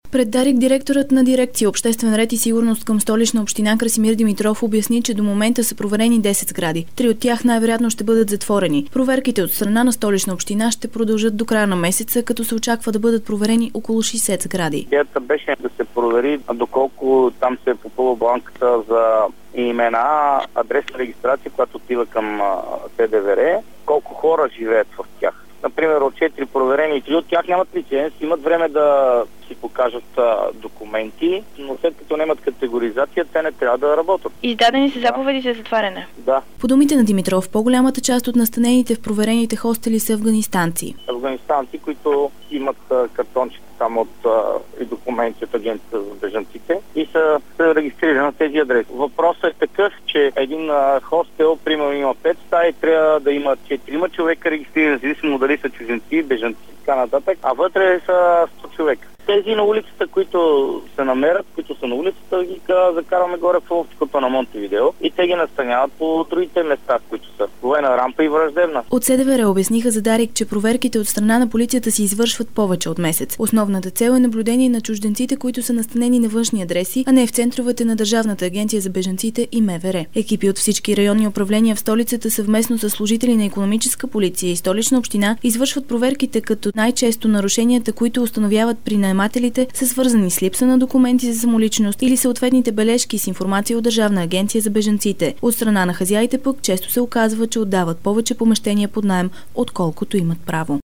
Пред Дарик директорът на дирекция Обществен ред и сигурност към Столична община Красимир Димитров обясни, че до момента са проверени 10 сгради. 3 от тях най-вероятно ще бъдат затворени. Проверките от страна на Столична община ще продължат до края на месеца, като се очаква да бъдат проверени около 60 сгради. Идеята беше да се провери доколко там се е попълва бланката за имена, адресна регистрация, която отива към СДВР, колко хора живеят в тях. Например, от 4 проверени, 3 от тях нямат лиценз, имат време да си покажат документи, но след като нямат категоризация, те не трябва да работят. Издадени са заповеди за затваряне? Да. По думите на Димитров, по-голямата част от настанените в проверените хостели са афганистанци. Афганистанци, които имат картончета там от и документи от агенцията за бежанците и са регистрирани на тези адреси. Въпросът е такъв, че един хостел, примерно има 5 стаи, трябва да има 4 човека регистрирани, независимо дали са чужденци, бежанци и така нататък, а вътре са 100 човека. Тези на улицата, които се намерят, които са на улицата, ги закарваме горе в лофтикото на Монтевидео и те ги настаняват по другите места, които са военна рампа и враждебна. От СДВР обясниха за Дарик, че проверките от страна на полицията се извършват повече от месец. Основната цел е наблюдение на чужденците, които са настанени на външни адреси, а не в центровете на Държавната агенция за бежанците и МВР. Екипи от всички районни управления в столицата съвместно с служители на икономическа полиция и Столична община извършват проверките, като най-често нарушенията, които установяват при наемателите, са свързани с липса на документи за самоличност или съответните бележки с информация от Държавна агенция за бежанците. От страна на хазяите пък често се оказва, че отдават повече помещения под наем, отколкото имат право.